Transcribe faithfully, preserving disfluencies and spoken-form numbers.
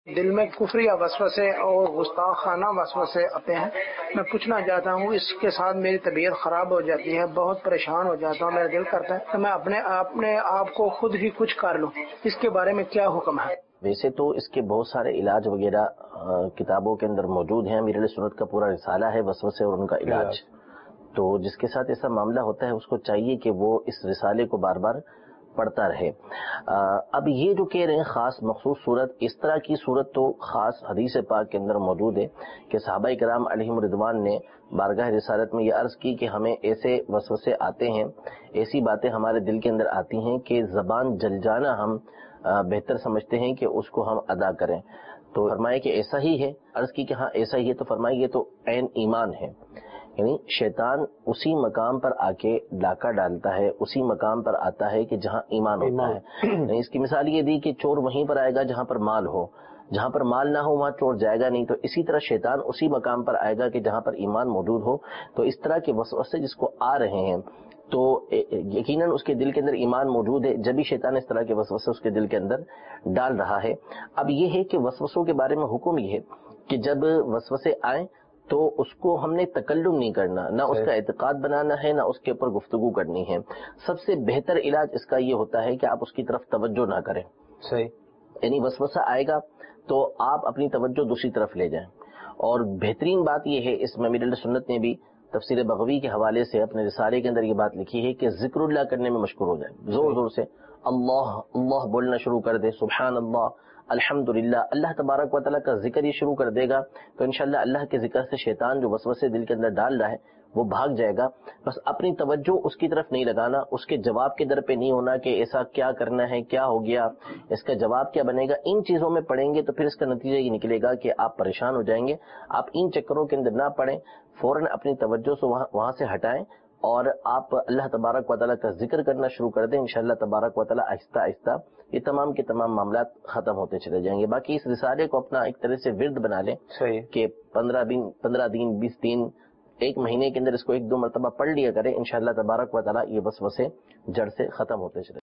دل میں کفری وسوسے اور گستاخانہ وسوسے آتے ہیں. میں پوچھنا چاہتا ہوں اس کے ساتھ میری طبیعت خراب ہو جاتی ہے، بہت پریشان ہو جاتا ہوں، میرا دل کرتا ہے کہ میں اپنے اپنے آپ کو خود ہی کچھ کر لوں. اس کے بارے میں کیا حکم ہے؟ ویسے تو اس کے بہت سارے علاج وغیرہ کتابوں کے اندر موجود ہیں. امیر اہل سنت کا پورا رسالہ ہے وسوسے اور ان کا علاج. تو جس کے ساتھ ایسا معاملہ ہوتا ہے اس کو چاہیے کہ وہ اس رسالے کو بار بار پڑھتا رہے. اب یہ جو کہہ رہے ہیں خاص مخصوص صورت، اس طرح کی صورت تو خاص حدیث پاک کے اندر موجود ہے کہ صحابہ کرام علیہم رضوان نے بارگاہ رسالت میں یہ عرض کی کہ ہمیں ایسے وسوسے آتے ہیں، ایسی باتیں ہمارے دل کے اندر آتی ہیں کہ زبان جل جانا ہم بہتر سمجھتے ہیں کہ اس کو ہم ادا کریں. تو فرمایا کہ ایسا ہی ہے. عرض کی کہ ہاں ایسا ہی ہے. تو فرمایا یہ تو عین ایمان ہے، یعنی شیطان اسی مقام پر آ کے ڈاکہ ڈالتا ہے، اسی مقام پر آتا ہے کہ جہاں ایمان ہوتا ہے. یعنی اس کی مثال یہ دی کہ چور وہیں پر آئے گا جہاں پر مال ہو، جہاں پر مال نہ ہو وہاں چور جائے گا نہیں. تو اسی طرح شیطان اسی مقام پر آئے گا کہ جہاں پر ایمان موجود ہو. تو اس طرح کے وسوسے جس کو آ رہے ہیں تو یقیناً اس کے دل کے اندر ایمان موجود ہے، جبھی شیطان اس طرح کے وسوسے اس کے دل کے اندر ڈال رہا ہے. اب یہ ہے کہ وسوسوں کے بارے میں حکم یہ ہے کہ جب وسوسے آئیں تو اس کو ہم نے تکلم نہیں کرنا، نہ اس کا اعتقاد بنانا ہے، نہ اس کے اوپر گفتگو کرنی ہے. سب سے بہتر علاج اس کا یہ ہوتا ہے کہ آپ اس کی طرف توجہ نہ کریں. صحیح. یعنی وسوسہ آئے گا تو آپ اپنی توجہ دوسری طرف لے جائیں. اور بہترین بات یہ ہے، اس میں امیر اہل سنت نے بھی تفسیر بغوی کے حوالے سے اپنے رسالے کے اندر یہ بات لکھی ہے کہ ذکر اللہ کرنے میں مشغول ہو جائیں. زور زور سے اللہ اللہ بولنا شروع کر دے، سبحان اللہ، الحمدللہ. اللہ تبارک و تعالیٰ کا ذکر یہ شروع کر دے گا تو انشاءاللہ اللہ کے ذکر سے شیطان جو وسوسے دل کے اندر ڈال رہا ہے وہ بھاگ جائے گا. بس اپنی توجہ اس کی طرف نہیں لگانا، اس کے جواب کے در پہ نہیں ہونا کہ ایسا کیا کرنا ہے، کیا ہو گیا، اس کا جواب کیا بنے گا. ان چیزوں میں پڑیں گے تو پھر اس کا نتیجہ یہ نکلے گا کہ آپ پریشان ہو جائیں گے. آپ ان چکروں کے اندر نہ پڑیں، فوراً اپنی توجہ سے وہاں وہاں سے ہٹائیں اور آپ اللہ تبارک و تعالیٰ کا ذکر کرنا شروع کر دیں. انشاءاللہ تبارک و تعالیٰ آہستہ آہستہ یہ تمام کے تمام معاملات ختم ہوتے چلے جائیں گے. باقی اس رسالے کو اپنا ایک طرح سے ورد بنا لیں کہ پندرہ دن پندرہ دن بیس دن ایک مہینے کے اندر اس کو ایک دو مرتبہ پڑھ لیا کریں. انشاءاللہ تبارک و تعالیٰ یہ وسوسے جڑ سے ختم ہوتے چلے